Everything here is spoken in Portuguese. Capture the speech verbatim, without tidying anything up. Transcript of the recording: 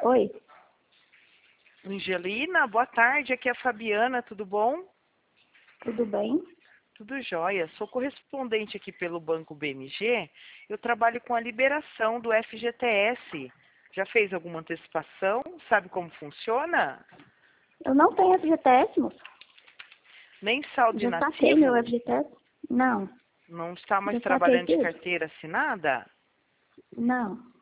Oi, Angelina, boa tarde. Aqui é a Fabiana, tudo bom? tudo bem? Tudo jóia. Sou correspondente aqui pelo Banco B M G. Eu trabalho com a liberação do F G T S. Já fez alguma antecipação? Sabe como funciona? Eu não tenho F G T S, moço. Nem saldo Já saquei meu inativo? F G T S? Não, Não está mais já saquei trabalhando de tudo? carteira assinada? Não.